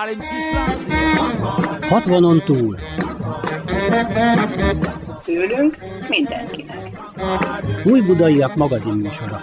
60-on túl. Tőlünk mindenkinek. Újbudaiak magazin műsora.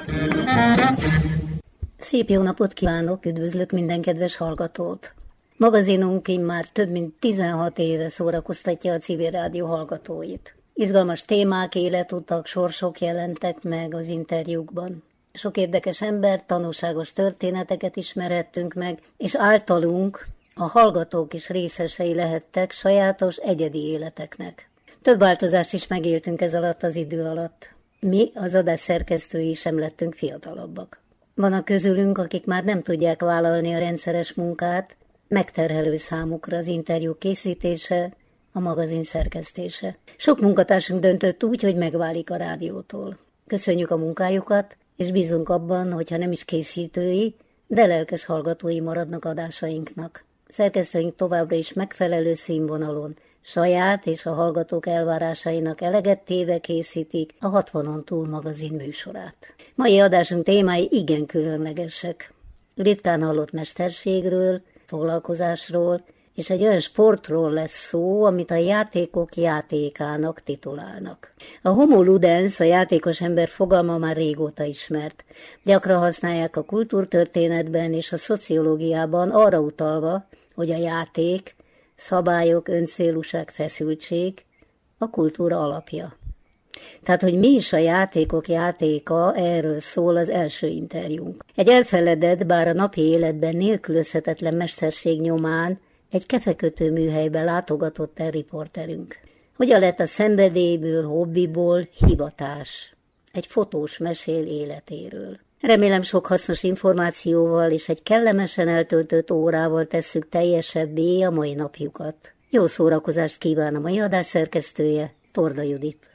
Szép jó napot kívánok, üdvözlök minden kedves hallgatót. Magazinunk immár több mint 16 éve szórakoztatja a civil rádió hallgatóit. Izgalmas témák, életutak, sorsok jelentek meg az interjúkban. Sok érdekes ember, tanulságos történeteket ismerhettünk meg, és általunk a hallgatók is részesei lehettek sajátos, egyedi életeknek. Több változást is megéltünk ez alatt az idő alatt. Mi, az adás szerkesztői sem lettünk fiatalabbak. Vannak közülünk, akik már nem tudják vállalni a rendszeres munkát, megterhelő számukra az interjú készítése, a magazin szerkesztése. Sok munkatársunk döntött úgy, hogy megválik a rádiótól. Köszönjük a munkájukat, és bízunk abban, hogyha nem is készítői, de lelkes hallgatói maradnak adásainknak. Szerkesztőink továbbra is megfelelő színvonalon, saját és a hallgatók elvárásainak eleget téve készítik a 60-on túl magazin műsorát. Mai adásunk témái igen különlegesek. Ritkán hallott mesterségről, foglalkozásról, és egy olyan sportról lesz szó, amit a játékok játékának titulálnak. A homo ludens, a játékos ember fogalma már régóta ismert. Gyakran használják a kultúrtörténetben és a szociológiában arra utalva, hogy a játék, szabályok, öncélúság, feszültség a kultúra alapja. Tehát, hogy mi is a játékok játéka, erről szól az első interjúnk. Egy elfeledett, bár a napi életben nélkülözhetetlen mesterség nyomán egy kefekötő műhelybe látogatott el riporterünk. Hogyan lett a szenvedélyből, hobbiból hivatás? Egy fotós mesél életéről. Remélem sok hasznos információval és egy kellemesen eltöltött órával tesszük teljesebbé a mai napjukat. Jó szórakozást kíván a mai adás szerkesztője, Torda Judit.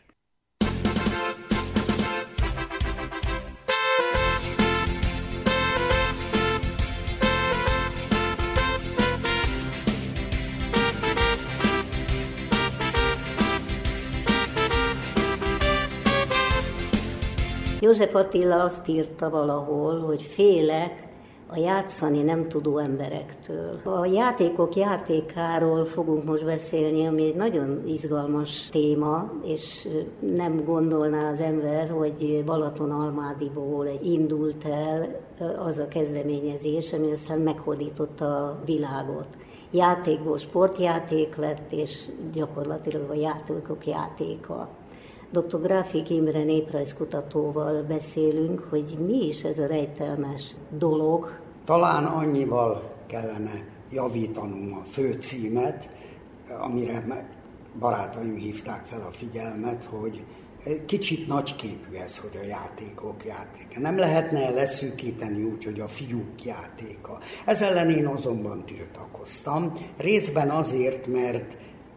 József Attila azt írta valahol, hogy félek a játszani nem tudó emberektől. A játékok játékáról fogunk most beszélni, ami egy nagyon izgalmas téma, és nem gondolná az ember, hogy Balatonalmádiból indult el az a kezdeményezés, ami aztán meghódította a világot. Játékból sportjáték lett, és gyakorlatilag a játékok játéka. Dr. Gráfik Imre néprajzkutatóval beszélünk, hogy mi is ez a rejtelmes dolog. Talán annyival kellene javítanom a főcímet, amire barátaim hívták fel a figyelmet, hogy kicsit nagyképű ez, hogy a játékok játéka. Nem lehetne leszűkíteni úgy, hogy a fiúk játéka. Ez ellen én azonban tiltakoztam. Részben azért, mert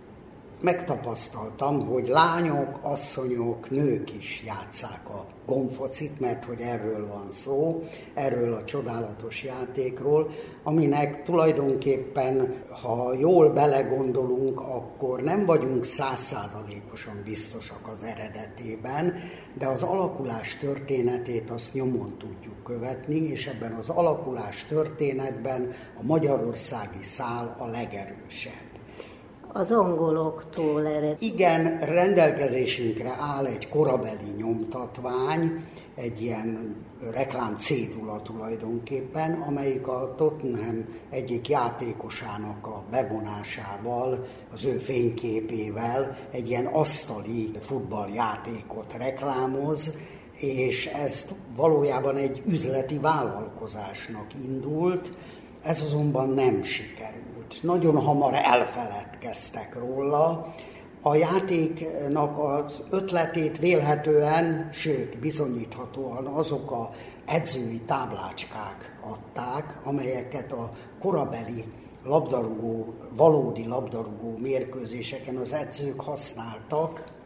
megtapasztaltam, hogy lányok, asszonyok, nők is játsszák a gombfocit, mert hogy erről van szó, erről a csodálatos játékról, aminek tulajdonképpen, ha jól belegondolunk, akkor nem vagyunk 100%-osan biztosak az eredetében, de az alakulás történetét azt nyomon tudjuk követni, és ebben az alakulás történetben a magyarországi szál a legerősebb. Az angoloktól ered. Igen, rendelkezésünkre áll egy korabeli nyomtatvány, egy ilyen reklámcédula tulajdonképpen, amelyik a Tottenham egyik játékosának a bevonásával, az ő fényképével egy ilyen asztali futballjátékot reklámoz, és ez valójában egy üzleti vállalkozásnak indult, ez azonban nem sikerült. Nagyon hamar elfeledkeztek róla. A játéknak az ötletét vélhetően, sőt bizonyíthatóan azok a edzői táblácskák adták, amelyeket a korabeli valódi labdarúgó mérkőzéseken az edzők használtak,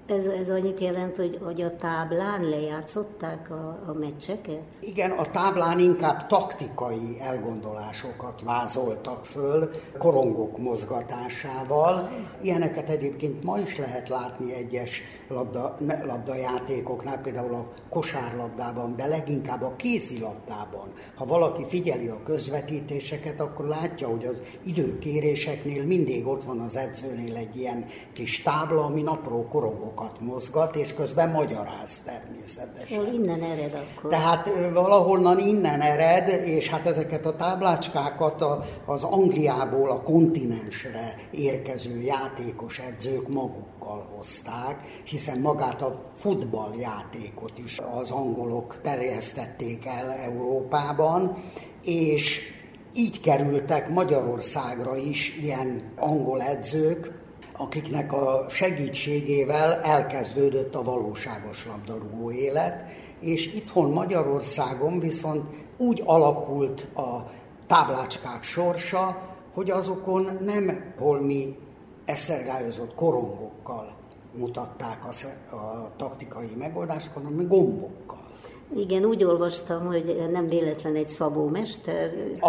Ez annyit jelent, hogy a táblán lejátszották a meccseket? Igen, a táblán inkább taktikai elgondolásokat vázoltak föl, korongok mozgatásával. Ilyeneket egyébként ma is lehet látni egyes labdajátékoknál, például a kosárlabdában, de leginkább a kézilabdában. Ha valaki figyeli a közvetítéseket, akkor látja, hogy az időkéréseknél mindig ott van az edzőnél egy ilyen kis tábla, ami apró korongokat mozgat, és közben magyaráz természetesen. Hol innen ered akkor? Tehát valahonnan innen ered, és hát ezeket a táblácskákat az Angliából a kontinensre érkező játékos edzők magukkal hozták, hiszen magát a futballjátékot is az angolok terjesztették el Európában, és így kerültek Magyarországra is ilyen angol edzők, akiknek a segítségével elkezdődött a valóságos labdarúgó élet, és itthon Magyarországon viszont úgy alakult a táblácskák sorsa, hogy azokon nem holmi esztergályozott korongokkal mutatták a taktikai megoldásokat, hanem gombokkal. Igen, úgy olvastam, hogy nem véletlen egy szabómester.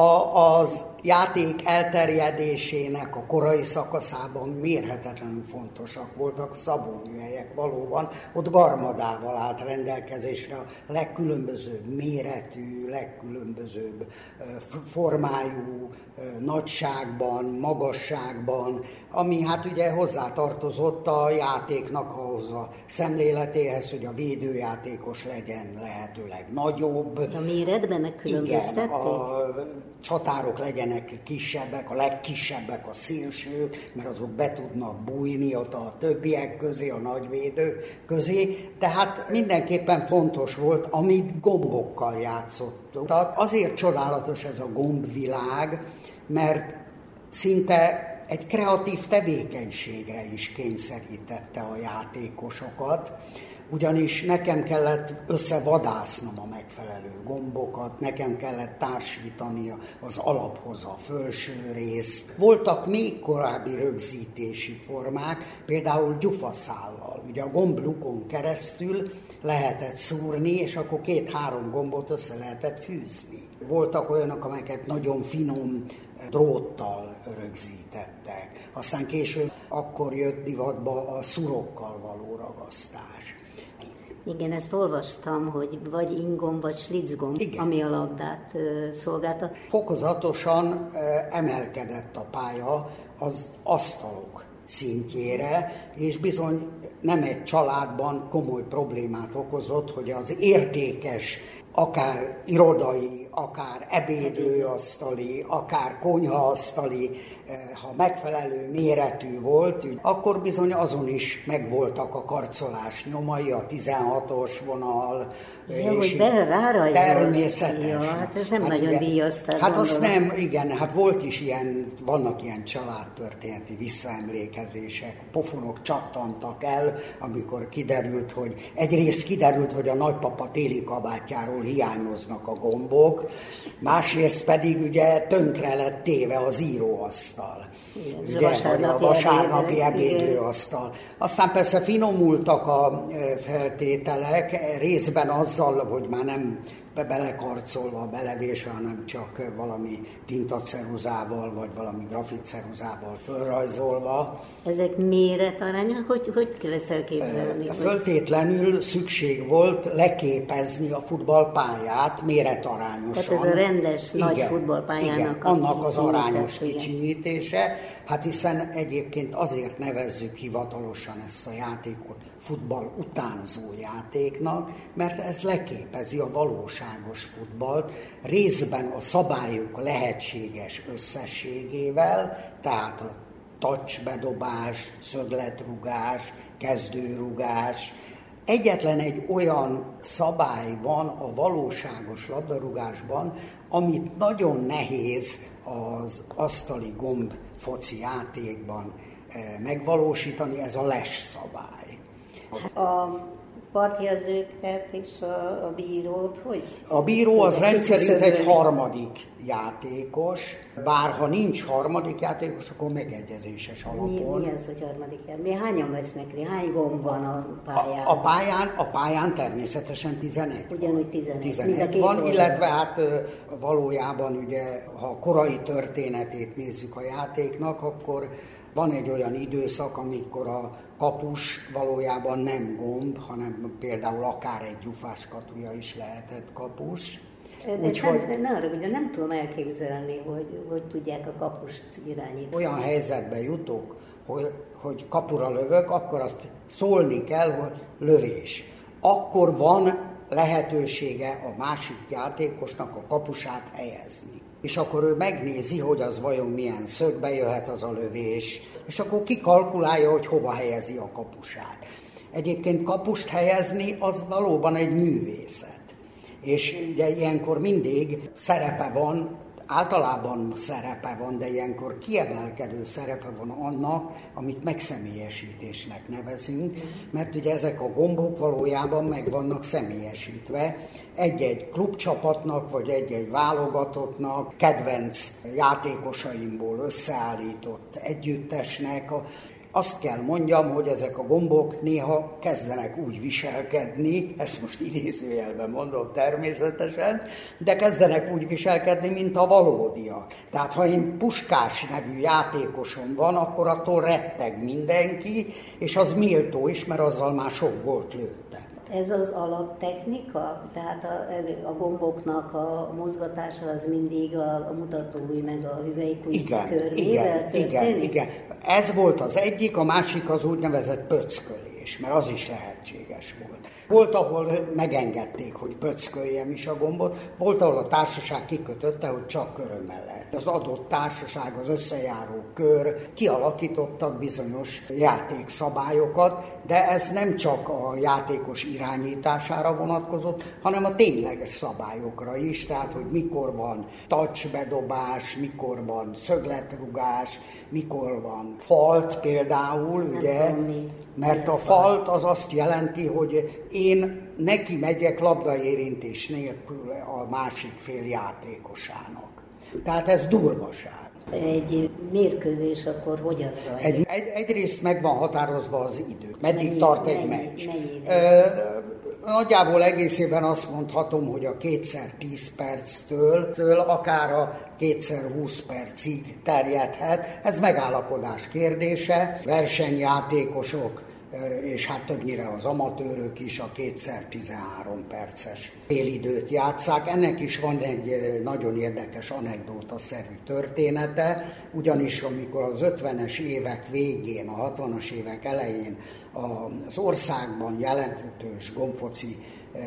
Az játék elterjedésének a korai szakaszában mérhetetlenül fontosak voltak szabóműhelyek valóban. Ott garmadával állt rendelkezésre a legkülönbözőbb méretű, legkülönbözőbb formájú, nagyságban, magasságban, ami hát ugye hozzátartozott a játéknak ahhoz a szemléletéhez, hogy a védőjátékos legyen lehetőleg nagyobb. A méretben megkülönböztették? Igen, a csatárok legyenek kisebbek, a legkisebbek a szélsők, mert azok be tudnak bújni ott a többiek közé, a nagyvédők közé. Tehát mindenképpen fontos volt, amit gombokkal játszottunk. Azért csodálatos ez a gombvilág, mert szinte egy kreatív tevékenységre is kényszerítette a játékosokat, ugyanis nekem kellett összevadásznom a megfelelő gombokat, nekem kellett társítani az alaphoz a felső részt. Voltak még korábbi rögzítési formák, például gyufaszállal. Ugye a gomblukon keresztül lehetett szúrni, és akkor 2-3 gombot össze lehetett fűzni. Voltak olyanok, amelyeket nagyon finom dróttal rögzítettek. Aztán később akkor jött divatba a szurokkal való ragasztás. Igen, ezt olvastam, hogy vagy ingomb, vagy slitzgomb, ami a labdát szolgálta. Fokozatosan emelkedett a pálya az asztalok szintjére, és bizony nem egy családban komoly problémát okozott, hogy az értékes, akár irodai, akár ebédlőasztali, akár konyhaasztali, ha megfelelő méretű volt, akkor bizony azon is megvoltak a karcolás nyomai, a 16-os vonal. Ja, hogy rárajzolt. Természetesen. Ja, hát ez nem nagyon ugye, díjazták. Hát azt nem, igen, hát volt is ilyen, vannak ilyen családtörténeti visszaemlékezések, pofonok csattantak el, amikor kiderült, hogy a nagypapa téli kabátjáról hiányoznak a gombok, másrészt pedig ugye tönkre lett téve az íróasztal. Igen, ugye, a vasárnapi ebédlőasztal. Aztán persze finomultak a feltételek, részben azzal, hogy már nem belekarcolva, belevésve, hanem csak valami tintaceruzával, vagy valami grafitceruzával fölrajzolva. Ezek méretarányak? Hogy kell ezt elképzelni? Föltétlenül szükség volt leképezni a futballpályát méretarányosan. Tehát ez a rendes nagy futballpályának igen, annak az arányos kicsinyítése. Hát hiszen egyébként azért nevezzük hivatalosan ezt a játékot futball utánzó játéknak, mert ez leképezi a valóságos futballt, részben a szabályok lehetséges összességével, tehát a touch bedobás, szögletrugás, kezdőrugás. Egyetlen egy olyan szabály van a valóságos labdarúgásban, amit nagyon nehéz az asztali gomb foci játékban megvalósítani, ez a les szabály. A partjelzőket és a bírót hogy? A bíró az rendszerint egy harmadik játékos, bár ha nincs harmadik játékos, akkor megegyezéses alapon. Mi az, hogy harmadik játékos? Hányan vesznek részt? Hány gomb van a pályán? A pályán természetesen 11. Ugyanúgy 11. 11 van, oldal. Illetve hát valójában ugye, ha a korai történetét nézzük a játéknak, akkor van egy olyan időszak, amikor a kapus valójában nem gomb, hanem például akár egy gyufás katuja is lehetett kapus. Nem tudom elképzelni, hogy tudják a kapust irányítani. Olyan helyzetbe jutok, hogy kapura lövök, akkor azt szólni kell, hogy lövés. Akkor van lehetősége a másik játékosnak a kapusát helyezni. És akkor ő megnézi, hogy az vajon milyen szögbe jöhet az a lövés, és akkor kikalkulálja, hogy hova helyezi a kapusát. Egyébként kapust helyezni az valóban egy művészet. És ugye ilyenkor mindig szerepe van, általában szerepe van, de ilyenkor kiemelkedő szerepe van annak, amit megszemélyesítésnek nevezünk, mert ugye ezek a gombok valójában meg vannak személyesítve. Egy-egy klubcsapatnak, vagy egy-egy válogatottnak, kedvenc játékosaimból összeállított együttesnek. Azt kell mondjam, hogy ezek a gombok néha kezdenek úgy viselkedni, ezt most idézőjelben mondom természetesen, de kezdenek úgy viselkedni, mint a valódiak. Tehát ha én Puskás nevű játékosom van, akkor attól retteg mindenki, és az méltó is, mert azzal már sok gólt lőttem. Ez az alaptechnika? Tehát a gomboknak a mozgatása az mindig a mutatóujj meg a hüvelykujj körmével történik? Igen. Ez volt az egyik, a másik az úgynevezett pöckölés, mert az is lehetséges volt. Volt, ahol megengedték, hogy pöcköljem is a gombot, volt, ahol a társaság kikötötte, hogy csak körömmel lehet. Az adott társaság, az összejáró kör kialakítottak bizonyos játékszabályokat, de ez nem csak a játékos irányítására vonatkozott, hanem a tényleges szabályokra is, tehát hogy mikor van touchbedobás, mikor van szögletrugás, mikor van falt például, ugye? Mert a falt az azt jelenti, hogy én neki megyek labdaérintés nélkül a másik fél játékosának. Tehát ez durvaság. Egy mérkőzés akkor hogyan zajlik? Egyrészt meg van határozva az idő. Meddig tart egy meccs? Nagyjából egészében azt mondhatom, hogy a 2x10 perctől akár a 2x20 percig terjedhet. Ez megállapodás kérdése. Versenyjátékosok és hát többnyire az amatőrök is a 2x13 perces félidőt játsszák. Ennek is van egy nagyon érdekes anekdótaszerű története, ugyanis amikor az 50-es évek végén, a 60-as évek elején az országban jelentős gombfoci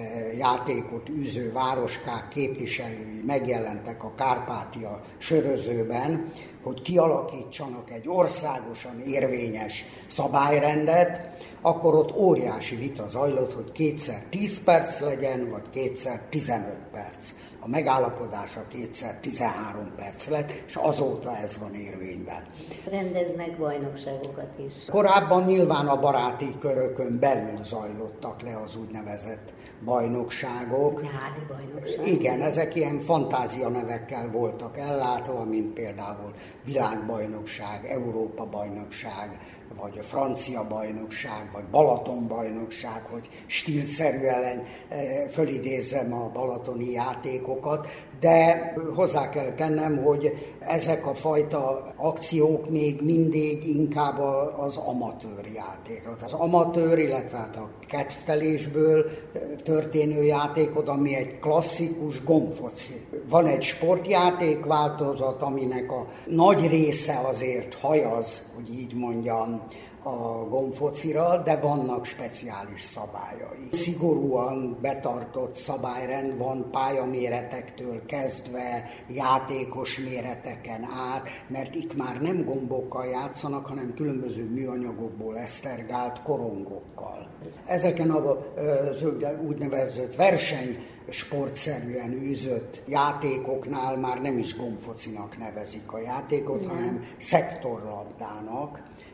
játékot űző városkák képviselői megjelentek a Kárpátia sörözőben, hogy kialakítsanak egy országosan érvényes szabályrendet, akkor ott óriási vita zajlott, hogy 2x10 perc legyen, vagy 2x15 perc. A megállapodás a 2x13 perc lett, és azóta ez van érvényben. Rendeznek bajnokságokat is. Korábban nyilván a baráti körökön belül zajlottak le az úgynevezett bajnokságok. Házi bajnokság. Igen, ezek ilyen fantázia nevekkel voltak ellátva, mint például világbajnokság, Európa bajnokság, vagy a francia bajnokság, vagy Balaton bajnokság, hogy stílszerűen fölidézzem a balatoni játékokat, de hozzá kell tennem, hogy ezek a fajta akciók még mindig inkább az amatőr játékra. Az amatőr, illetve hát a kedvtelésből történő játékod, ami egy klasszikus gombfoci. Van egy sportjáték változat, aminek a nagy része azért hajaz, hogy így mondjam, a gombfocira, de vannak speciális szabályai. Szigorúan betartott szabályrend van pályaméretektől kezdve, játékos méreteken át, mert itt már nem gombokkal játszanak, hanem különböző műanyagokból esztergált korongokkal. Ezeken az úgynevezett versenysportszerűen űzött játékoknál már nem is gombfocinak nevezik a játékot, hanem szektorlabdának.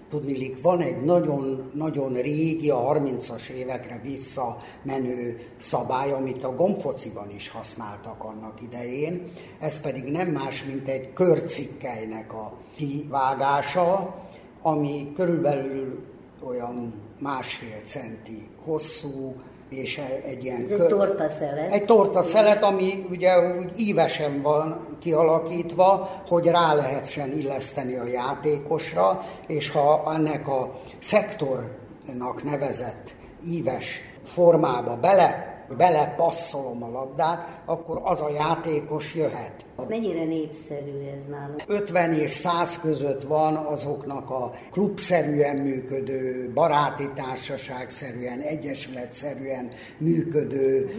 Tudniillik, van egy nagyon régi, a 30-as évekre visszamenő szabály, amit a gombfociban is használtak annak idején. Ez pedig nem más, mint egy körcikkelynek a kivágása, ami körülbelül olyan 1,5 centi hosszú, és egy ilyen tortaszelet. Egy tortaszelet, ami ugye úgy ívesen van kialakítva, hogy rá lehessen illeszteni a játékosra, és ha ennek a szektornak nevezett íves formába belepasszolom a labdát, akkor az a játékos jöhet. Mennyire népszerű ez nálunk? 50 és 100 között van azoknak a klubszerűen működő, baráti társaságszerűen, egyesületszerűen működő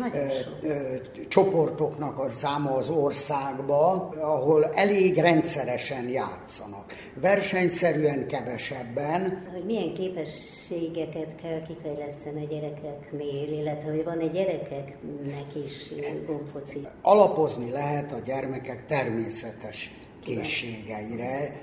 csoportoknak a száma az országban, ahol elég rendszeresen játszanak. Versenyszerűen kevesebben. Hogy milyen képességeket kell kifejleszteni a gyerekeknél, illetve hogy van egy gyerekeknek is gombfoci? Alapozni lehet a gyermekek természetes készségeire,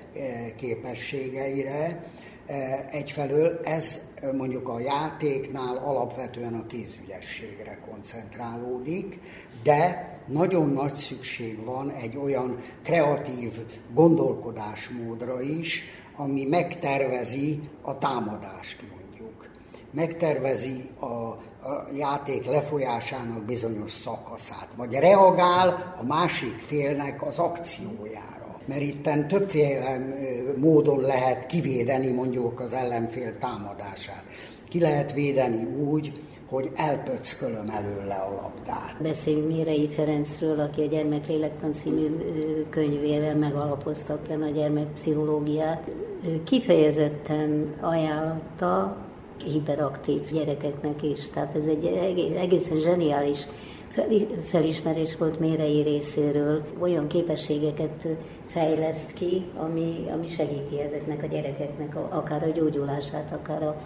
képességeire. Egyfelől ez mondjuk a játéknál alapvetően a kézügyességre koncentrálódik, de nagyon nagy szükség van egy olyan kreatív gondolkodásmódra is, ami megtervezi a támadást mondjuk. Megtervezi a játék lefolyásának bizonyos szakaszát, vagy reagál a másik félnek az akciójára. Mert itten többféle módon lehet kivédeni mondjuk az ellenfél támadását. Ki lehet védeni úgy, hogy elpöckölöm előle a labdát. Beszéljünk Mérei Ferencről, aki a Gyermeklélektan című könyvével megalapozta a gyermekpszichológiát. Ő kifejezetten ajánlotta hiperaktív gyerekeknek is. Tehát ez egy egészen zseniális felismerés volt Mérei részéről. Olyan képességeket fejleszt ki, ami segíti ezeknek a gyerekeknek akár a gyógyulását, akár a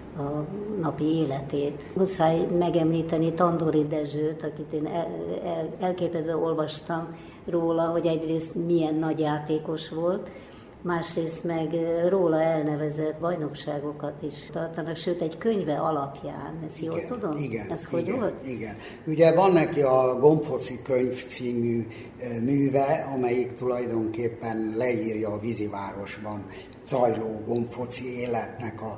napi életét. Muszáj megemlíteni Tandori Dezsőt, akit én elképedve olvastam róla, hogy egyrészt milyen nagy játékos volt, másrészt meg róla elnevezett bajnokságokat is tartanak, sőt egy könyve alapján, ezt jól tudom? Igen, ez hogy volt? Igen. Ugye van neki a Gombfoci könyv című műve, amelyik tulajdonképpen leírja a vízivárosban zajló gombfoci életnek a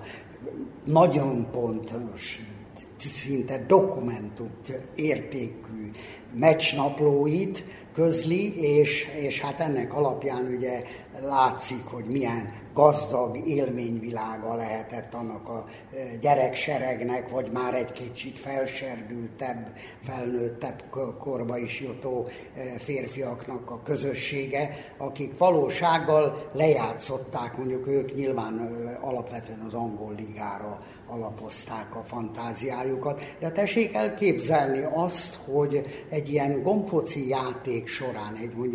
nagyon pontos, szinte dokumentum értékű meccsnaplóit közli, és hát ennek alapján ugye látszik, hogy milyen gazdag élményvilága lehetett annak a gyerekseregnek, vagy már egy kicsit felserdültebb, felnőttebb korba is jutó férfiaknak a közössége, akik valósággal lejátszották, mondjuk ők nyilván alapvetően az angol ligára alapozták a fantáziájukat, de tessék elképzelni azt, hogy egy ilyen gombfoci játék során,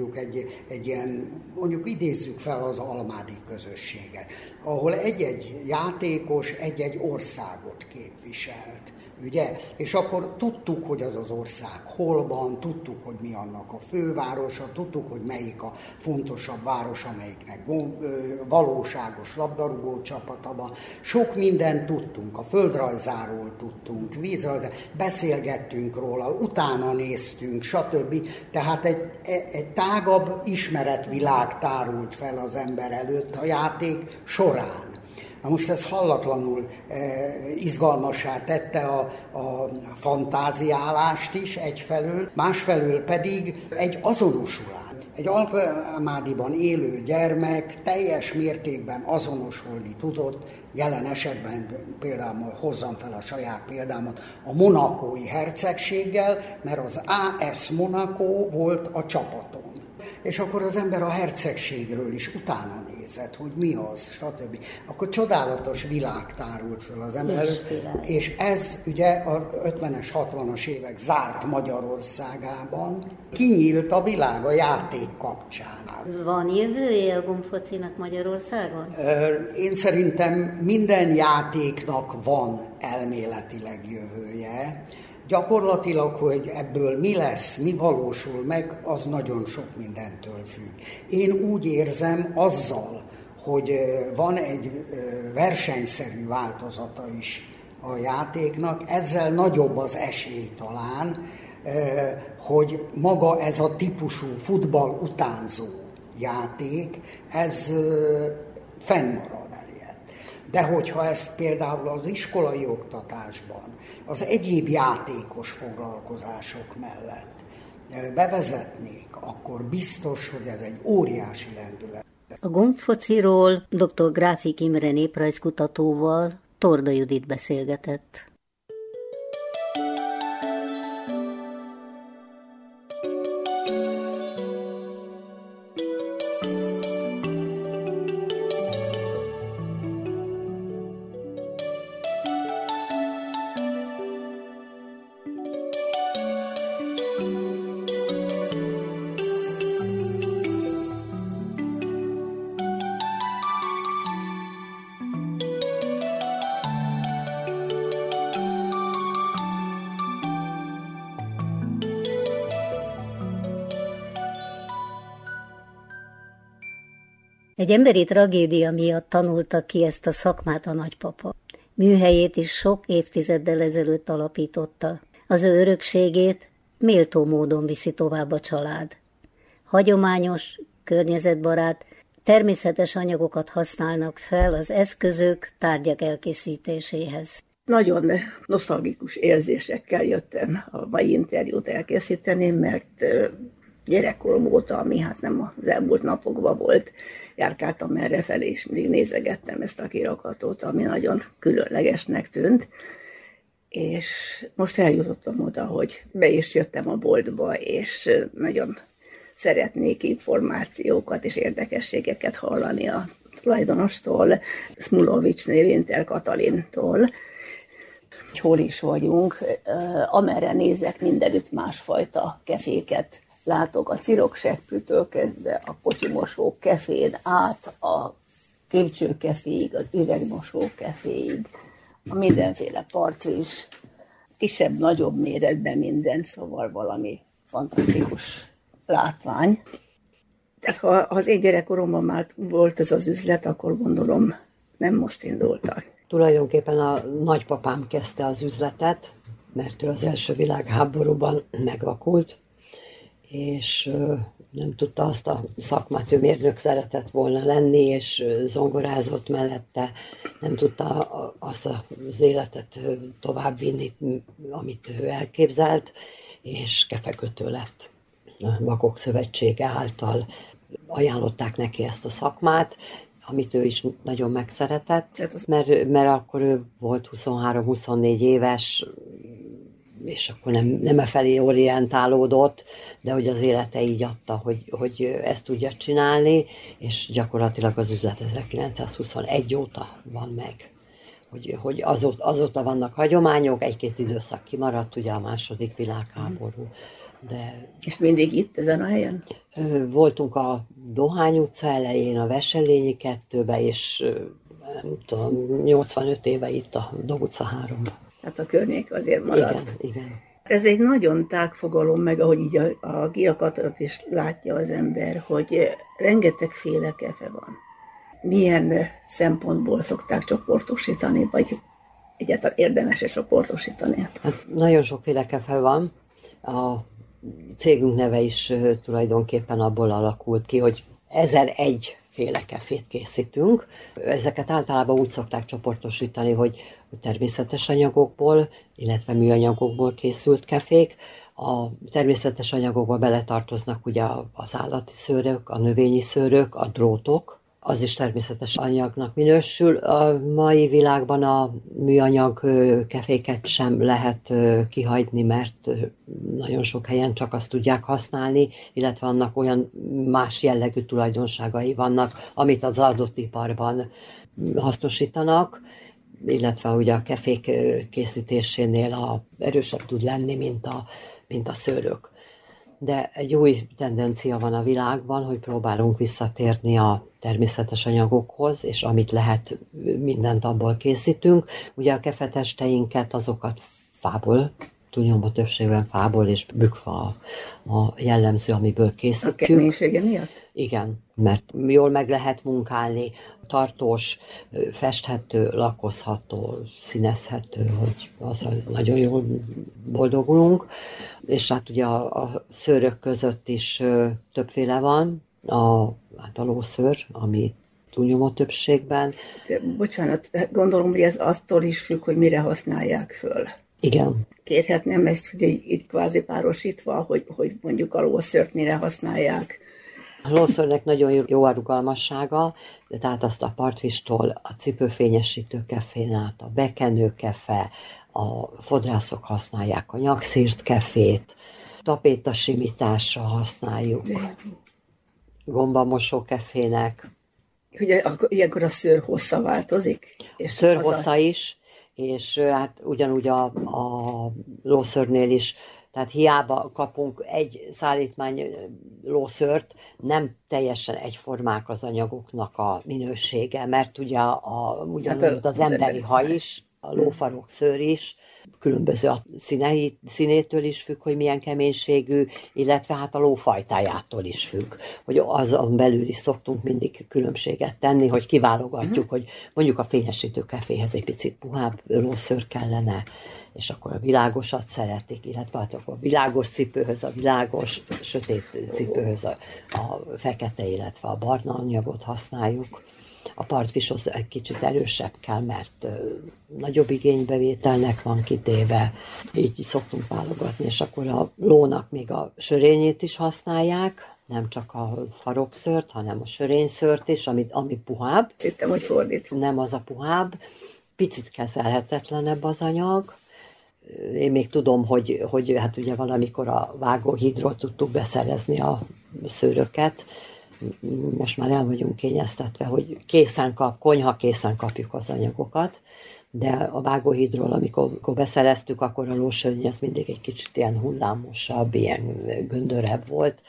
mondjuk idézzük fel az almádi közösséget, ahol egy-egy játékos egy-egy országot képviselt, ugye? És akkor tudtuk, hogy az ország hol van, tudtuk, hogy mi annak a fővárosa, tudtuk, hogy melyik a fontosabb város, amelyiknek valóságos labdarúgó csapata van. Sok mindent tudtunk, a földrajzáról tudtunk, vízrajzáról, beszélgettünk róla, utána néztünk, stb. Tehát egy tágabb ismeretvilág tárult fel az ember előtt a játék során. Na most ez hallatlanul izgalmassá tette a fantáziálást is egyfelől, másfelől pedig egy azonosulás. Egy Almádiban élő gyermek teljes mértékben azonosulni tudott, jelen esetben például hozzam fel a saját példámat, a monakói hercegséggel, mert az AS Monaco volt a csapatom. És akkor az ember a hercegségről is utána nézett, hogy mi az, stb. Akkor csodálatos világ tárult föl az ember előtt, és ez ugye a 50-es, 60-as évek zárt Magyarországában kinyílt a világ a játék kapcsán. Van jövője a gombfocinak Magyarországon? Én szerintem minden játéknak van elméletileg jövője. Gyakorlatilag, hogy ebből mi lesz, mi valósul meg, az nagyon sok mindentől függ. Én úgy érzem azzal, hogy van egy versenyszerű változata is a játéknak, ezzel nagyobb az esély talán, hogy maga ez a típusú futball utánzó játék, ez fennmarad erjed. De hogyha ezt például az iskolai oktatásban, az egyéb játékos foglalkozások mellett bevezetnék, akkor biztos, hogy ez egy óriási lendület. A gombfociról dr. Gráfik Imre néprajzkutatóval Torda Judit beszélgetett. Egy emberi tragédia miatt tanulta ki ezt a szakmát a nagypapa. Műhelyét is sok évtizeddel ezelőtt alapította. Az ő örökségét méltó módon viszi tovább a család. Hagyományos, környezetbarát, természetes anyagokat használnak fel az eszközök, tárgyak elkészítéséhez. Nagyon nosztalgikus érzésekkel jöttem a mai interjút elkészíteni, mert gyerekkorom óta, ami hát nem az elmúlt napokban volt, járkáltam errefelé, és mindig nézegettem ezt a kirakatot, ami nagyon különlegesnek tűnt. És most eljutottam oda, hogy be is jöttem a boltba, és nagyon szeretnék információkat és érdekességeket hallani a tulajdonostól, Szmulovics Névinter Katalintól. Hol is vagyunk, amerre nézek, mindenütt másfajta keféket látok, a cirokseppűtől kezdve a kocsimosó kefén át, a képcsőkeféig, az üvegmosó keféig, a mindenféle partrizs, kisebb, nagyobb méretben minden, szóval valami fantasztikus látvány. Tehát ha az én gyerekkoromban már volt ez az üzlet, akkor gondolom nem most indultak. Tulajdonképpen a nagypapám kezdte az üzletet, mert ő az első világháborúban megvakult, és nem tudta azt a szakmát, ő mérnök szeretett volna lenni, és zongorázott mellette, nem tudta azt az életet továbbvinni, amit ő elképzelt, és kefekötő lett. A Vakok Szövetsége által ajánlották neki ezt a szakmát, amit ő is nagyon megszeretett, mert akkor ő volt 23-24 éves, és akkor nem e felé orientálódott, de hogy az élete így adta, hogy ezt tudja csinálni, és gyakorlatilag az üzlet 1921 óta van meg. Hogy azóta vannak hagyományok, egy-két időszak kimaradt, ugye a második világháború. De és mindig itt, ezen a helyen? Voltunk a Dohány utca elején, a Veselényi 2-be, és nem tudom, 85 éve itt a Dog utca 3-ban. Hát a környék azért maradt. Igen. Ez egy nagyon tág fogalom, meg ahogy így a kirakatot is látja az ember, hogy rengetegféle kefe van. Milyen szempontból szokták csoportosítani, vagy egyáltalán érdemes-e csoportosítani? Hát nagyon sokféle kefe van. A cégünk neve is tulajdonképpen abból alakult ki, hogy 1001 féle kefét készítünk. Ezeket általában úgy szokták csoportosítani, hogy természetes anyagokból, illetve műanyagokból készült kefék. A természetes anyagokba beletartoznak ugye az állati szőrök, a növényi szőrök, a drótok. Az is természetes anyagnak minősül. A mai világban a műanyag keféket sem lehet kihagyni, mert nagyon sok helyen csak azt tudják használni, illetve annak olyan más jellegű tulajdonságai vannak, amit az adott iparban hasznosítanak, illetve ugye a kefék készítésénél erősebb tud lenni, mint a szőrök. De egy új tendencia van a világban, hogy próbálunk visszatérni a természetes anyagokhoz, és amit lehet, mindent abból készítünk. Ugye a kefetesteinket, azokat fából, túlnyomó többségben fából és bükfa a jellemző, amiből készítjük. A keménysége miatt? Igen, mert jól meg lehet munkálni, tartós, festhető, lakkozható, színezhető, hogy azzal nagyon jól boldogulunk. És hát ugye a szőrök között is többféle van, a lószőr, ami túlnyomó többségben. De, bocsánat, gondolom, hogy ez attól is függ, hogy mire használják föl. Igen. Kérhetném ezt, hogy itt kvázi párosítva, hogy mondjuk a lószőrt mire használják. A lószőrnek nagyon jó a rugalmassága, tehát azt a partvistól, a cipőfényesítő kefén át, a bekenő kefe, a fodrászok használják a nyakszírt kefét, tapétasimításra használjuk, gombamosó kefének. Ugye ilyenkor a szőr hossza változik? A szőr hossza is, és hát ugyanúgy a lószőrnél is, tehát hiába kapunk egy szállítmány lószőrt, nem teljesen egyformák az anyagoknak a minősége, mert ugye ugyanúgy az emberi haj is, a lófarok szőr is, különböző a színétől is függ, hogy milyen keménységű, illetve hát a lófajtájától is függ, hogy azon belül is szoktunk mindig különbséget tenni, hogy kiválogatjuk, hogy mondjuk a fényesítő keféhez egy picit puhább lószőr kellene, és akkor a világosat szeretik, illetve hát akkor a világos cipőhöz, a világos sötét cipőhöz a fekete, illetve a barna anyagot használjuk. A partvishoz egy kicsit erősebb kell, mert nagyobb igénybevételnek van kitéve, így szoktunk válogatni, és akkor a lónak még a sörényét is használják, nem csak a farokszőrt, hanem a sörényszőrt is, ami puhább. Hittem, hogy fordít. Nem az a puhább, picit kezelhetetlenebb az anyag. Én még tudom, hogy hát ugye valamikor a vágóhídról tudtuk beszerezni a szőröket, most már el vagyunk kényeztetve, hogy konyha készen kapjuk az anyagokat, de a vágóhídról, amikor beszereztük, akkor a lósörny az mindig egy kicsit ilyen hullámosabb, ilyen göndörebb volt.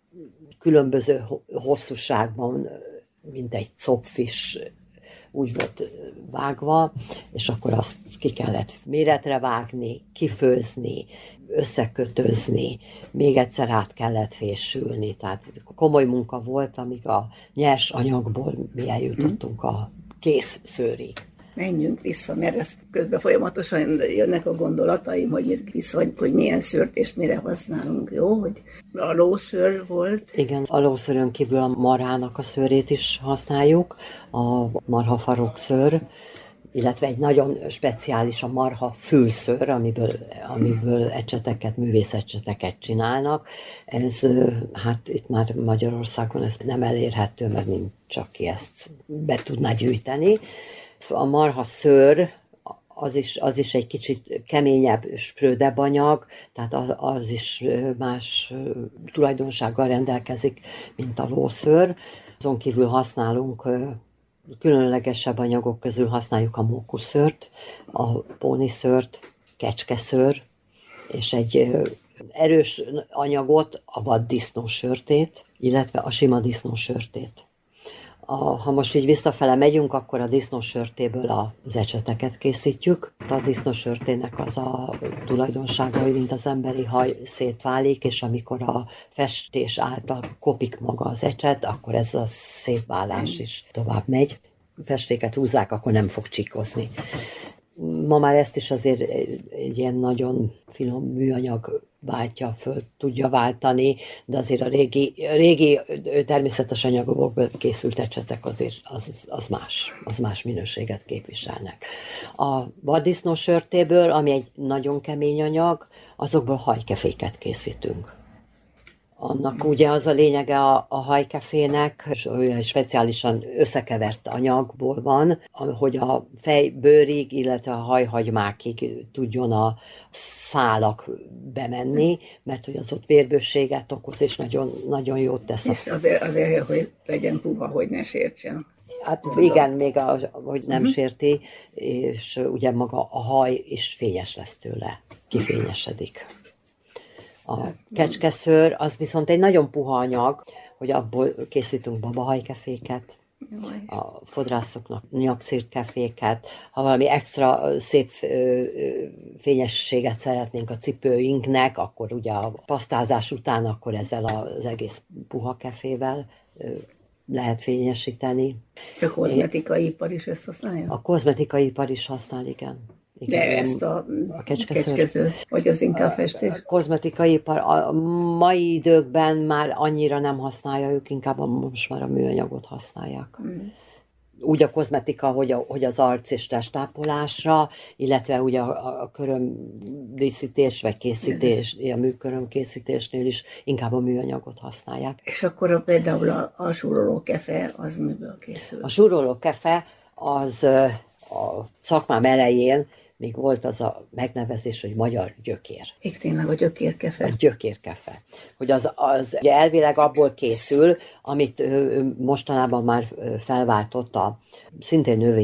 Különböző hosszúságban, mint egy copf is úgy volt vágva, és akkor azt ki kellett méretre vágni, kifőzni, összekötözni, még egyszer át kellett fésülni. Tehát komoly munka volt, amíg a nyers anyagból mi eljutottunk a kész szőrig. Menjünk vissza, mert ez közben folyamatosan jönnek a gondolataim, hogy vissza, hogy milyen szőrt és mire használunk, jó? Hogy a lószőr volt. Igen, a lószőrön kívül a marhának a szőrét is használjuk, a marhafarokszőr, illetve egy nagyon speciális a marha fülszőr, amiből ecseteket, művészecseteket csinálnak. Ez, hát itt már Magyarországon ez nem elérhető, mert nincs, csak ki ezt be tudná gyűjteni. A marha szőr, az is egy kicsit keményebb, sprödebb anyag, tehát az is más tulajdonsággal rendelkezik, mint a lószőr. Azon kívül használunk különlegesebb anyagok közül használjuk a mókuszőrt, a póniszőrt, kecskeszőr, és egy erős anyagot, a vaddisznósörtét, illetve a sima disznósörtét. Ha most így visszafele megyünk, akkor a disznósörtéből az ecseteket készítjük. A disznósörtének az a tulajdonsága, hogy mint az emberi haj szétválik, és amikor a festés által kopik maga az ecset, akkor ez a szétválás is tovább megy. Festéket húzzák, akkor nem fog csíkozni. Ma már ezt is azért egy ilyen nagyon finom műanyag váltja föl, tudja váltani, de azért a régi természetes anyagokból készült ecsetek azért az más minőséget képviselnek. A vaddisznósörtéből, ami egy nagyon kemény anyag, azokból hajkeféket készítünk. Annak ugye az a lényege a hajkefének, olyan speciálisan összekevert anyagból van, hogy a fejbőrig, illetve a hajhagymákig tudjon a szálak bemenni, mert hogy az ott vérbőséget okoz, és nagyon, nagyon jót tesz. És azért, hogy legyen puha, hogy ne sértsen. Hát igen, még hogy nem sérti, és ugye maga a haj is fényes lesz tőle, kifényesedik. A kecskeszőr az viszont egy nagyon puha anyag, hogy abból készítünk babahajkeféket, a fodrászoknak nyakszírt keféket, ha valami extra szép fényességet szeretnénk a cipőinknek, akkor ugye a pasztázás után akkor ezzel az egész puha kefével lehet fényesíteni. Csak a kozmetikai ipar is ezt használja? A kozmetikai ipar is használ, igen. De ezt a kecskeszőr, vagy az inkább festés? A kozmetikai ipar a mai időkben már annyira nem használja, ők inkább most már a műanyagot használják. Úgy a kozmetika, hogy az arc és testápolásra, illetve ugye a körömdíszítés vagy készítés, a műköröm készítésnél is inkább a műanyagot használják. És akkor például a súrolókefe az miből készül? A súrolókefe az a szakmám elején még volt az a megnevezés, hogy magyar gyökér. Így tényleg a gyökérkefe. A gyökérkefe. Hogy az ugye elvileg abból készül, amit mostanában már felváltott a szintén növény